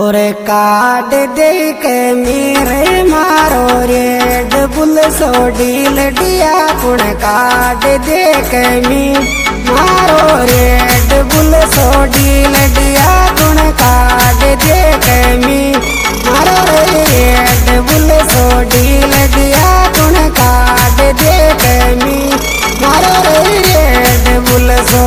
होरे काट दे के मेरे मारो रेड बुल सो डील डिया कुण काट दे के मी मारो रेड बुल सो डील डिया कुण काट दे के मी मारो रेड बुल सो डील डिया कुण काट दे के मी मारो रेड बुल सो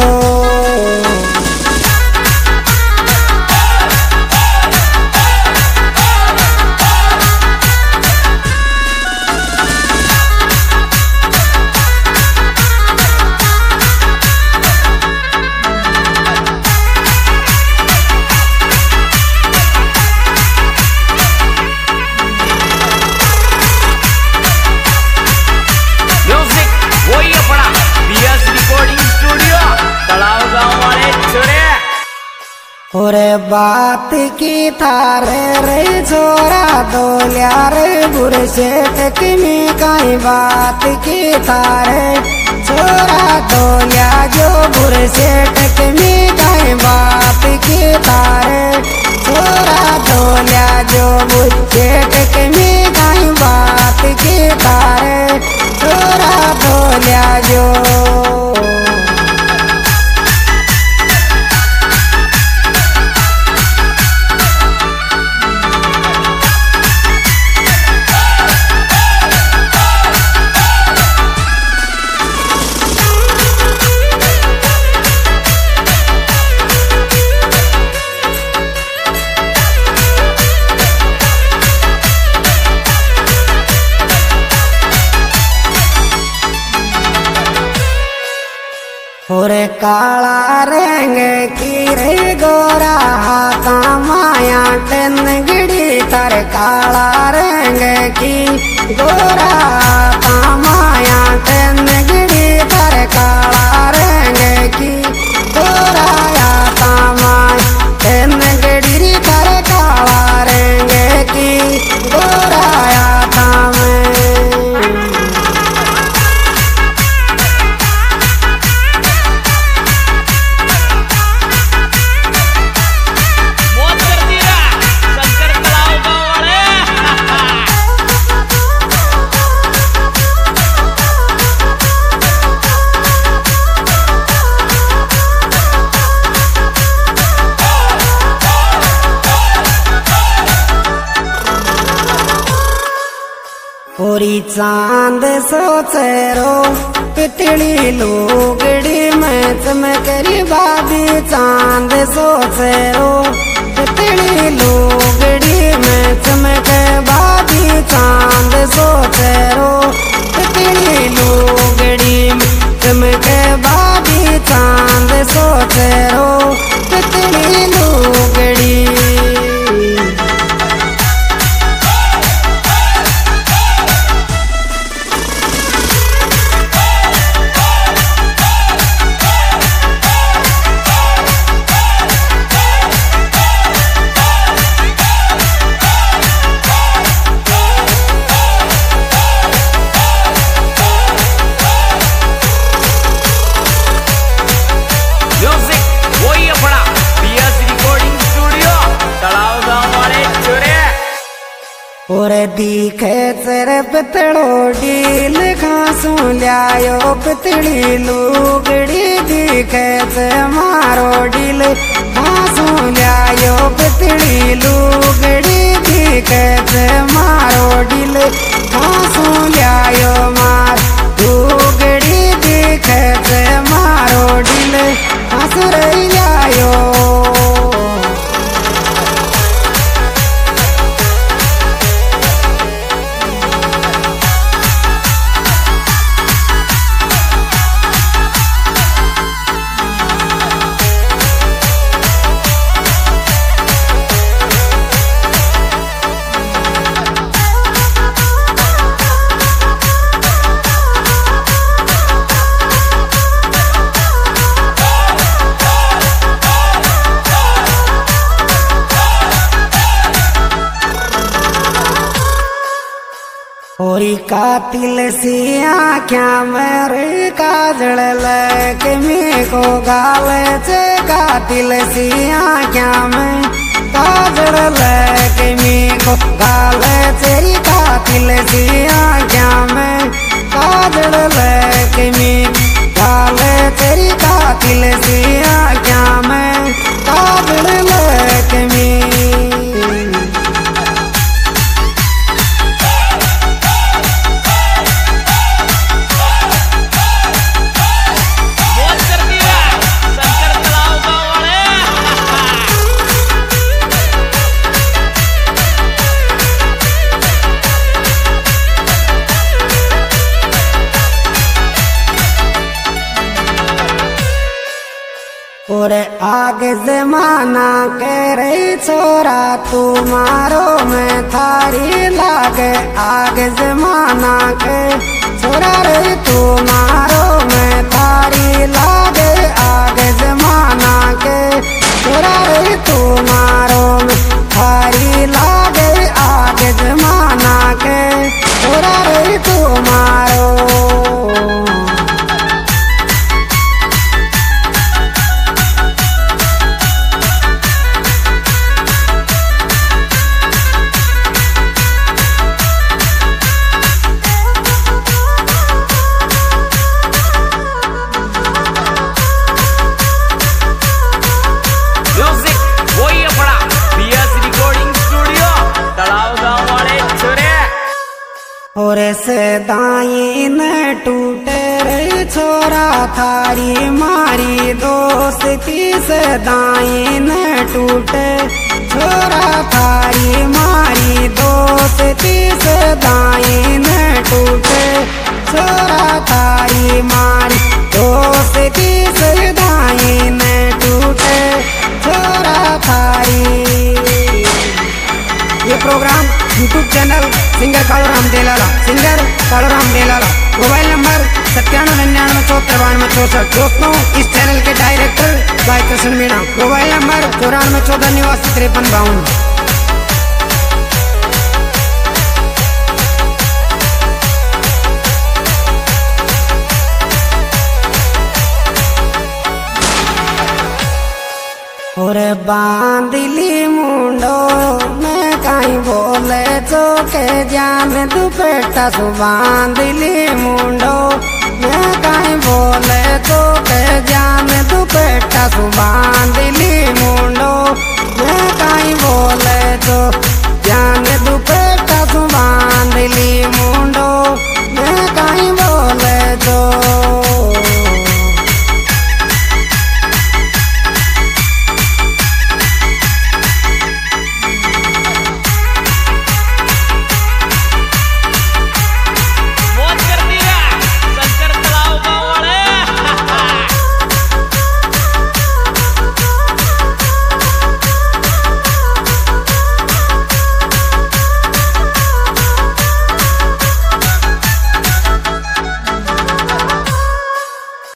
होरे बात की थारे रे छोरा दोलिया रे बुरशेट में कई बात की थारे छोरा दोलिया जो बुरशेट में कई बात की थारे छोरा दोलिया जो बुरशेट में कई बात की थारे छोरा दोलिया जो होरे काला रंग की रे गोरा कामाया टन गिड़ी तर काला रंग की गोरा कामाया टन गिड़ी तर काला रंग की गोरा या कामाया टन गिड़ी तर काला रंग की गोरा या होरी चांद सोचेरो पितली लोगड़ी में चमकरी बाबी चांद सोचेरो पितली लोगड़ी में चमक बाबी चांद सोचेरो पितली लोगड़ी में चमक बाबी चांद सोचेरो पितली लोगड़ी और दिखे तेरे पितड़ो डील खासू लियायो पितड़ी लुगड़ी दिखे ते मारो डील खासू लियायो पितड़ी लुगड़ी दिखे ते मारो डील खासू लियायो मार लुगड़ी दिखे ते मारो डील खासू लियायो होरी कातिल सी आख्या मेरे काजल लग में को गाल से कातिल सी आख्या में काजल लेके मी को गाल तेरी कातिल सी आँखिया में काजल लेके मी गाल तेरी कातिल सी आँखिया में काजल लेके मी और आगे जमाना कह रही छोरा तू मारो मैं थारी लागे आगे जमाना के छोरा रे तू मारो मैं थारी लागे आगे जमाना के छोरा रे तू मारो मैं थारी लागे आगे जमाना के छोरा रे तू मारो और से दाई न टूटे रे छोरा थारी मारी दोस्ती से दाई न टूटे छोरा थारी मारी दोस्ती से दाई न टूटे छोरा थारी मारी दोस्ती से दाई न टूटे छोरा थारी। ये program YouTube channel singer Kaluram Delala singer Kaluram Delala mobile number 9799749264। दोस्तों इस चैनल के डायरेक्टर भाई कृष्ण मीणा मोबाइल नंबर 9414 और बांधली मुंडो मैं कहीं बोले तो के जान दुपट्टा सु बांधली मुंडो मैं कहीं बोले